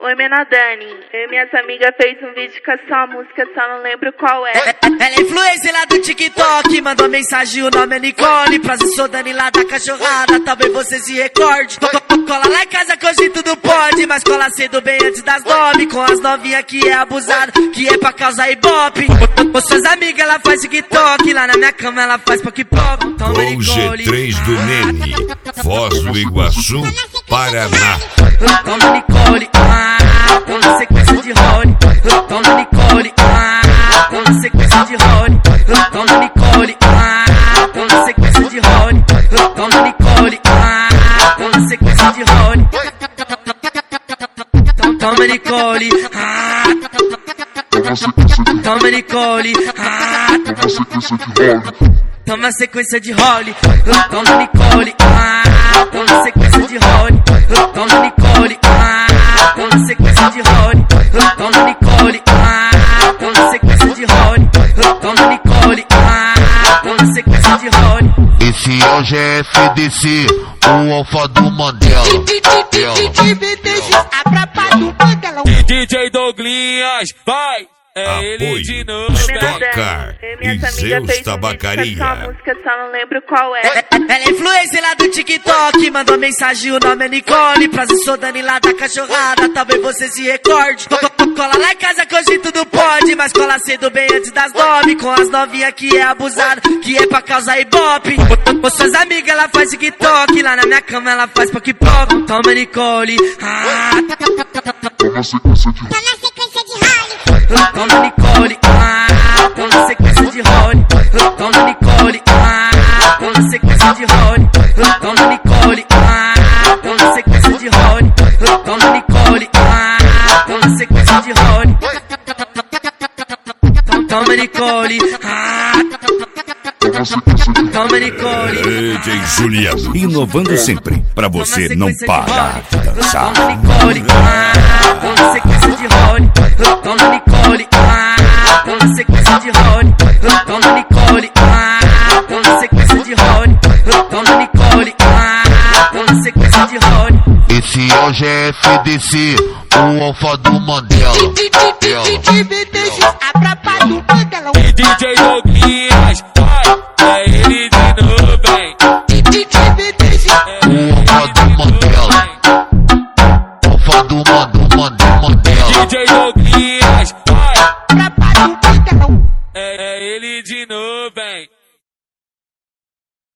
Oi, Menadani. Eu e minhas amigas fez um vídeo com essa música, só não lembro qual é. Ela é influencer lá do TikTok, mandou mensagem, o nome é Nicole. Prazer, sou Dani lá da cachorrada, talvez você se recorde. Cola lá em casa que hoje tudo pode, mas cola cedo bem antes das 9. Com as novinhas que é abusado, que é pra causar ibope. Com suas amigas ela faz TikTok, lá na minha cama ela faz pop-pop. Com o G3 do Nene, Foz do Iguaçu, Paraná. Toma Nicole, toma sequência de Rony. Toma Nicole, toma sequência de Rony. Toma Nicole, toma sequência de Rony. Toma Nicole, toma sequência de Rony. Toma Nicole, toma Nicole, toma sequência de Holly. Toma Nicole, toma sequência de Holly. Toma Nicole, toma sequência de Holly. Toma Nicole, toma sequência de Holly. Toma Nicole, toma sequência de Holly. Esse hoje é FDC, o alfa do Mandela. DJ Douglinhas, vai! É ele de novo. Stockcar e Zeus Tabacaria. Essa música, só não lembro qual é. Ela é influencer lá do TikTok, mandou mensagem, o nome é Nicole. Prazer, sou Dani lá da cachorrada, talvez você se recorde. Cola lá em casa que hoje tudo pode, mas cola cedo bem antes das 9. Com as novinhas que é abusado, que é pra causar ibope. Com suas amigas ela faz TikTok, lá na minha cama ela faz pop-pop. Toma Nicole, Toma sequência de Holly. toma Nicole, toma sequência de Holly. Toma Nicole, toma sequência de Holly. Toma Nicole, toma sequência de Holly. Toma Nicole, toma sequência de Holly. Toma Nicole, toma Nicole. DJ Juliano, inovando sempre, pra você não parar de dançar. Toma Nicole, toma sequência de Holly. Toma Nicole, toma sequência de Holly. Toma Nicole, toma sequência de Holly. Toma Nicole, toma sequência de Holly. Esse hoje é FDC, o alfa do Mandela. DJ